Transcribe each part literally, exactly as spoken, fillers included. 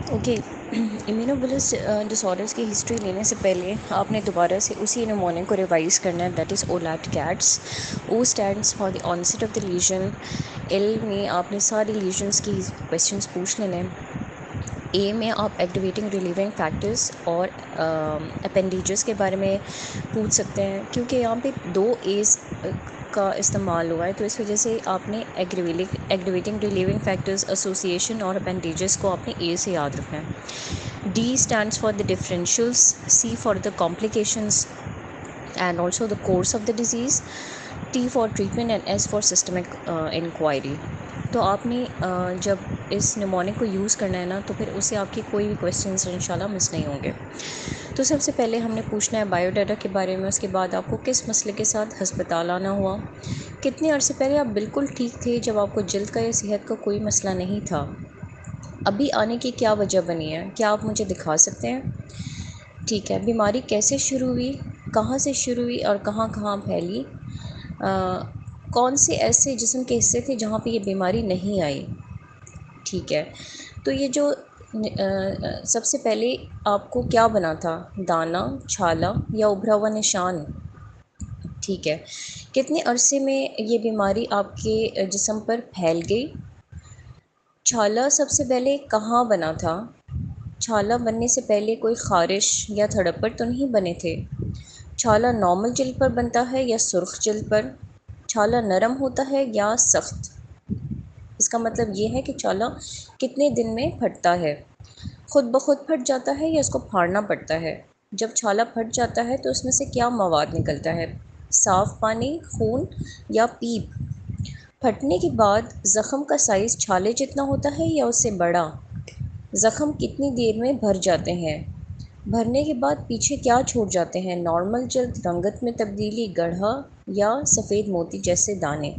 Okay, immunobullous disorders کی history لینے سے پہلے آپ نے دوبارہ سے اسی نمونے کو ریوائز کرنا ہے، that is old carts. O stands for the onset of the lesion. L میں آپ نے ساری لیژنس کی کویشچنس پوچھ لینے ہیں. اے میں آپ ایکٹیویٹنگ ریلیونگ فیکٹرز اور اپینڈیجز کے بارے میں پوچھ سکتے ہیں، کیونکہ یہاں پہ دو ایز کا استعمال ہوا ہے تو اس وجہ سے آپ نے ایکٹیویٹنگ ریلیونگ فیکٹرز ایسوسیشن اور اپینڈیجز کو آپ نے اے سے یاد رکھنا ہے. D stands for the differentials. C for the complications and also the course of the disease. T for treatment and S for systemic inquiry. تو آپ نے جب اس نمونک کو یوز کرنا ہے نا تو پھر اس سے آپ کی کوئی بھی کویشچنس انشاءاللہ مس نہیں ہوں گے. تو سب سے پہلے ہم نے پوچھنا ہے بایو ڈاٹا کے بارے میں، اس کے بعد آپ کو کس مسئلے کے ساتھ ہسپتال آنا ہوا، کتنے عرصے پہلے آپ بالکل ٹھیک تھے جب آپ کو جلد کا یا صحت کا کوئی مسئلہ نہیں تھا، ابھی آنے کی کیا وجہ بنی ہے، کیا آپ مجھے دکھا سکتے ہیں. ٹھیک ہے، بیماری کیسے شروع ہوئی، کہاں سے شروع ہوئی اور کہاں کہاں پھیلی، آ, کون سے ایسے جسم کے حصے تھے جہاں پہ یہ بیماری نہیں آئی. ٹھیک ہے، تو یہ جو سب سے پہلے آپ کو کیا بنا تھا، دانہ، چھالا یا ابھرا ہوا نشان. ٹھیک ہے، کتنے عرصے میں یہ بیماری آپ کے جسم پر پھیل گئی. چھالا سب سے پہلے کہاں بنا تھا، چھالا بننے سے پہلے کوئی خارش یا تھڑپڑ تو نہیں بنے تھے. چھالا نارمل جلد پر بنتا ہے یا سرخ جلد پر. چھالا نرم ہوتا ہے یا سخت. اس کا مطلب یہ ہے کہ چھالا کتنے دن میں پھٹتا ہے، خود بخود پھٹ جاتا ہے یا اس کو پھاڑنا پڑتا ہے. جب چھالا پھٹ جاتا ہے تو اس میں سے کیا مواد نکلتا ہے، صاف پانی، خون یا پیپ. پھٹنے کے بعد زخم کا سائز چھالے جتنا ہوتا ہے یا اس سے بڑا. زخم کتنی دیر میں بھر جاتے ہیں، بھرنے کے بعد پیچھے کیا چھوڑ جاتے ہیں، نارمل جلد، رنگت میں تبدیلی، گڑھا یا سفید موتی جیسے دانے.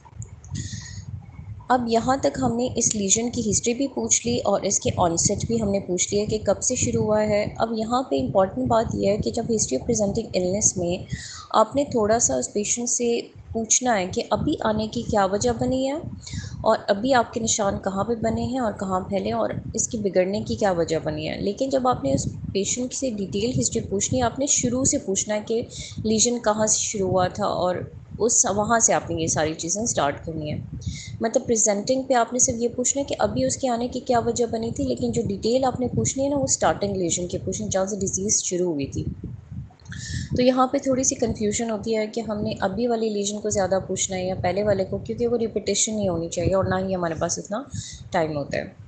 اب یہاں تک ہم نے اس لیژن کی ہسٹری بھی پوچھ لی اور اس کے آنسیٹ بھی ہم نے پوچھ لیا کہ کب سے شروع ہوا ہے. اب یہاں پہ امپورٹنٹ بات یہ ہے کہ جب ہسٹری آف پریزنٹنگ النیس میں آپ نے تھوڑا سا اس پیشنٹ سے پوچھنا ہے کہ ابھی آنے کی کیا وجہ بنی ہے اور ابھی آپ کے نشان کہاں پہ بنے ہیں اور کہاں پھیلے اور اس کی بگڑنے کی کیا وجہ بنی ہے. لیکن جب آپ نے اس پیشنٹ سے ڈیٹیل ہسٹری پوچھنی ہے، آپ نے شروع سے پوچھنا ہے کہ لیژن کہاں سے شروع ہوا تھا اور اس وہاں سے آپ نے یہ ساری چیزیں سٹارٹ کرنی ہے. مطلب پریزنٹنگ پہ آپ نے صرف یہ پوچھنا ہے کہ ابھی اس کے آنے کی کیا وجہ بنی تھی، لیکن جو ڈیٹیل آپ نے پوچھنی ہے نا وہ سٹارٹنگ لیژن کی پوچھنی جہاں سے ڈیزیز شروع ہوئی تھی. تو یہاں پہ تھوڑی سی کنفیوژن ہوتی ہے کہ ہم نے ابھی والی لیژن کو زیادہ پوچھنا ہے یا پہلے والے کو، کیونکہ وہ ریپیٹیشن نہیں ہونی چاہیے اور نہ ہی ہمارے پاس اتنا ٹائم ہوتا ہے.